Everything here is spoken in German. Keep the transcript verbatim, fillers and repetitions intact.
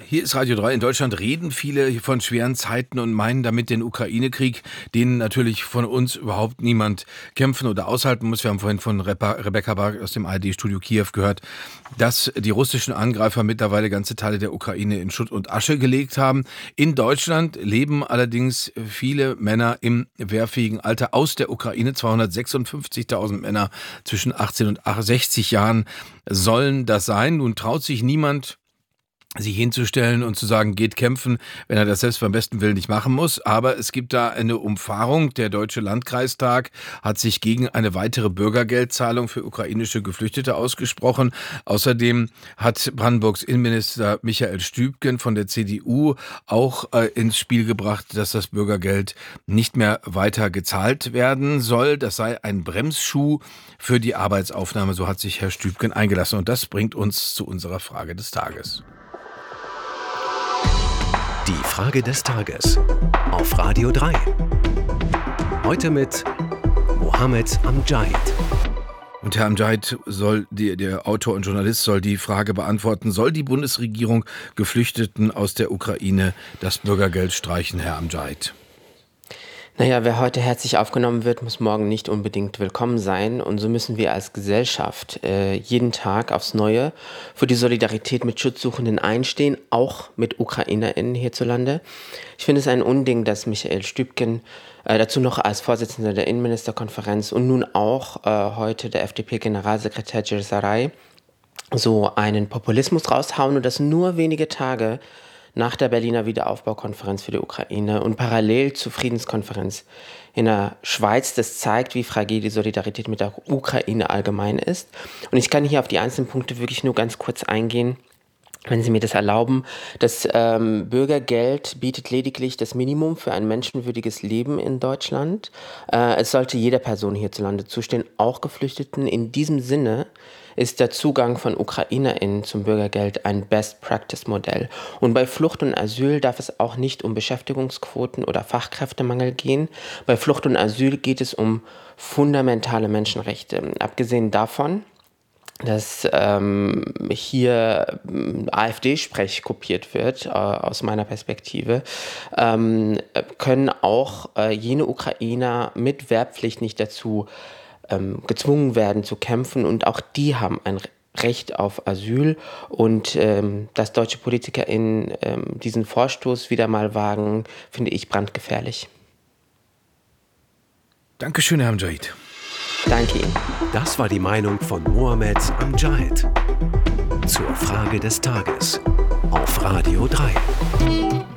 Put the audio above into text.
Hier ist Radio drei. In Deutschland reden viele von schweren Zeiten und meinen damit den Ukraine-Krieg, den natürlich von uns überhaupt niemand kämpfen oder aushalten muss. Wir haben vorhin von Rebe- Rebecca Bark aus dem A R D-Studio Kiew gehört, dass die russischen Angreifer mittlerweile ganze Teile der Ukraine in Schutt und Asche gelegt haben. In Deutschland leben allerdings viele Männer im wehrfähigen Alter aus der Ukraine. zweihundertsechsundfünfzigtausend Männer zwischen achtzehn und sechzig Jahren sollen das sein. Nun traut sich niemand, sich hinzustellen und zu sagen, geht kämpfen, wenn er das selbst beim besten Willen nicht machen muss. Aber es gibt da eine Umfahrung. Der Deutsche Landkreistag hat sich gegen eine weitere Bürgergeldzahlung für ukrainische Geflüchtete ausgesprochen. Außerdem hat Brandenburgs Innenminister Michael Stübgen von der C D U auch äh, ins Spiel gebracht, dass das Bürgergeld nicht mehr weiter gezahlt werden soll. Das sei ein Bremsschuh für die Arbeitsaufnahme. So hat sich Herr Stübgen eingelassen. Und das bringt uns zu unserer Frage des Tages. Die Frage des Tages auf Radio drei. Heute mit Mohammed Amjad. Und Herr Amjad, soll die, der Autor und Journalist, soll die Frage beantworten, soll die Bundesregierung Geflüchteten aus der Ukraine das Bürgergeld streichen, Herr Amjad? Naja, wer heute herzlich aufgenommen wird, muss morgen nicht unbedingt willkommen sein. Und so müssen wir als Gesellschaft äh, jeden Tag aufs Neue für die Solidarität mit Schutzsuchenden einstehen, auch mit UkrainerInnen hierzulande. Ich finde es ein Unding, dass Michael Stübgen äh, dazu noch als Vorsitzender der Innenministerkonferenz und nun auch äh, heute der F D P-Generalsekretär Gil Saray so einen Populismus raushauen und das nur wenige Tage nach der Berliner Wiederaufbaukonferenz für die Ukraine und parallel zur Friedenskonferenz in der Schweiz. Das zeigt, wie fragil die Solidarität mit der Ukraine allgemein ist. Und ich kann hier auf die einzelnen Punkte wirklich nur ganz kurz eingehen, wenn Sie mir das erlauben. Das ähm, Bürgergeld bietet lediglich das Minimum für ein menschenwürdiges Leben in Deutschland. Äh, es sollte jeder Person hierzulande zustehen, auch Geflüchteten. In diesem Sinne ist der Zugang von UkrainerInnen zum Bürgergeld ein Best-Practice-Modell. Und bei Flucht und Asyl darf es auch nicht um Beschäftigungsquoten oder Fachkräftemangel gehen. Bei Flucht und Asyl geht es um fundamentale Menschenrechte. Abgesehen davon, dass ähm, hier ähm, AfD-Sprech kopiert wird, äh, aus meiner Perspektive, ähm, können auch äh, jene Ukrainer mit Wehrpflicht nicht dazu ähm, gezwungen werden zu kämpfen. Und auch die haben ein Recht auf Asyl. Und ähm, dass deutsche PolitikerInnen ähm, diesen Vorstoß wieder mal wagen, finde ich brandgefährlich. Dankeschön, Herr Amjad. Danke Ihnen. Das war die Meinung von Mohammed Amjad zur Frage des Tages auf Radio drei.